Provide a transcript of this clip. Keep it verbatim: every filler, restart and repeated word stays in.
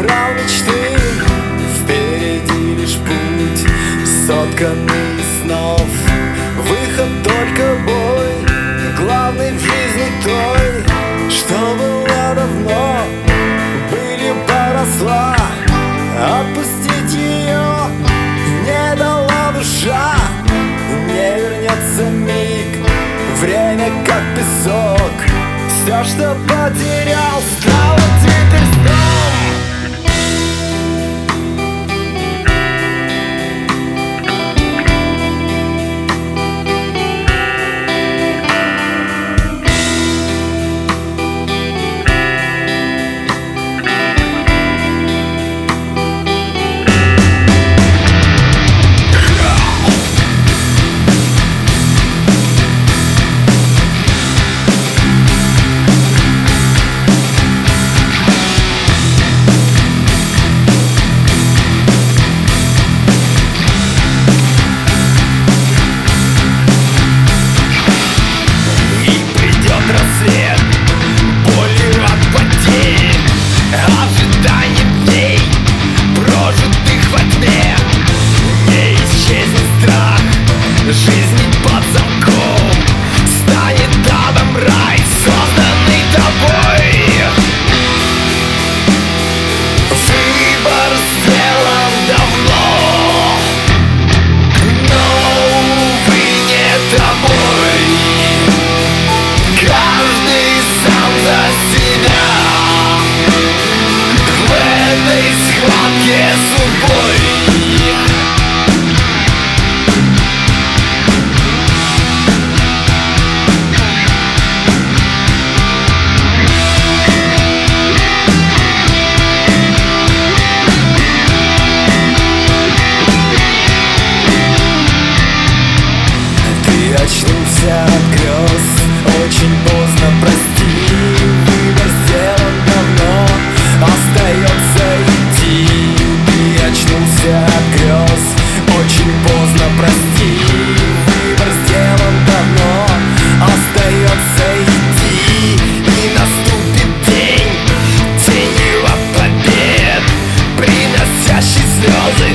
забрал мечты. Впереди лишь путь, сотканный из снов. Выход только бой, главный в жизни той, что была давно, были поросла. Отпустить ее не дала душа. Не вернется миг, время как песок. Все, что потерял, стало теперь сном. Жизнь под замком, станет адом рай, созданный тобой. Выбор сделан давно, но, увы, не тобой. Каждый сам за себя в этой схватке с судьбой. Очнулся от грез, очень поздно, прости. Выбор сделан давно, остается идти. Ты очнулся от грез, очень поздно, прости. Выбор сделан давно, остается идти. И наступит день, тень его побед, приносящий слезы.